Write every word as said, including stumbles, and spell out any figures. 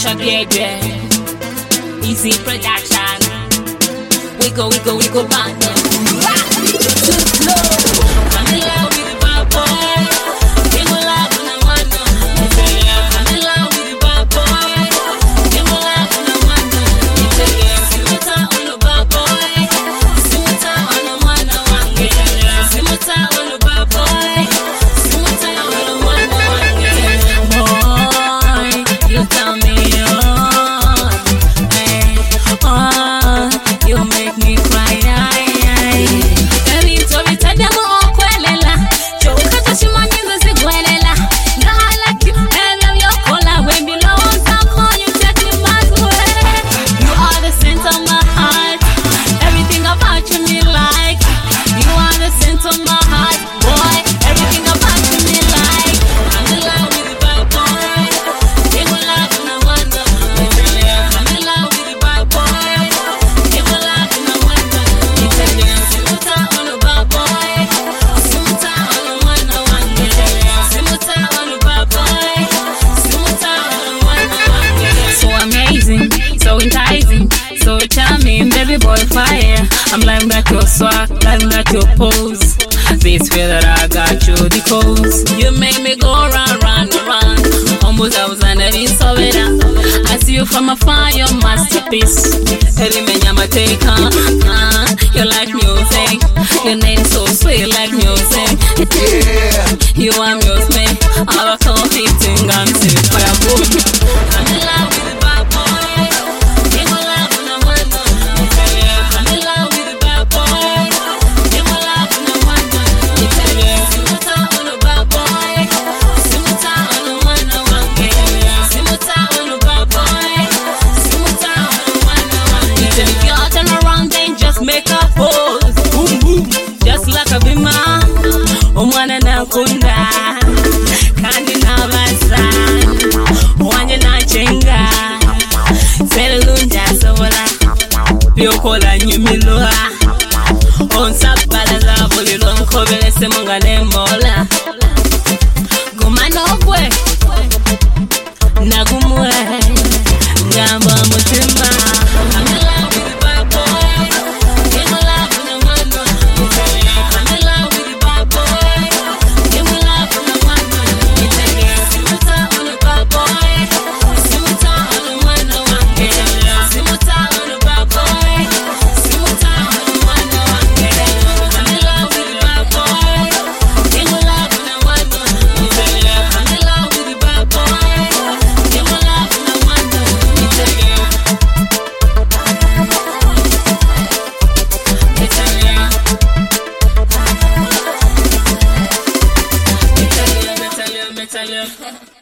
Natasha Gede, Easy Production. We go, we go, we go back. Too slow. I'm in love with the bad boy. Give me love when I want to. I'm in love with the bad boy. Give me love when I want to. Simuta on the bad boy. Simuta on the one I want to. Simuta on the bad boy. Simuta on the one I want to. Boy, you tell me on. Hey, oh, you make me cry. So enticing, so charming, baby boy fire. I'm lying back your swag, lying back your pose. This way that I got you the cause. You make me go round, round, round. Almost I was under the sobera. I see you from afar, your masterpiece. Element I'ma take on. Uh, you like music, your name so sweet like music. Yeah. You are music, all I call hitting, I'm singing for your boom. I'm in love with the bad boy. Make a pose, boom boom, just like a bima. Umwana na kunda, kandi na basa. Wanya na chenga, selunja sola. Biokola nyumiloa, on sabala za bolilo nkobele semunga nemola. Gumano kwe, nagumwe, ngamba mutima. Tell you.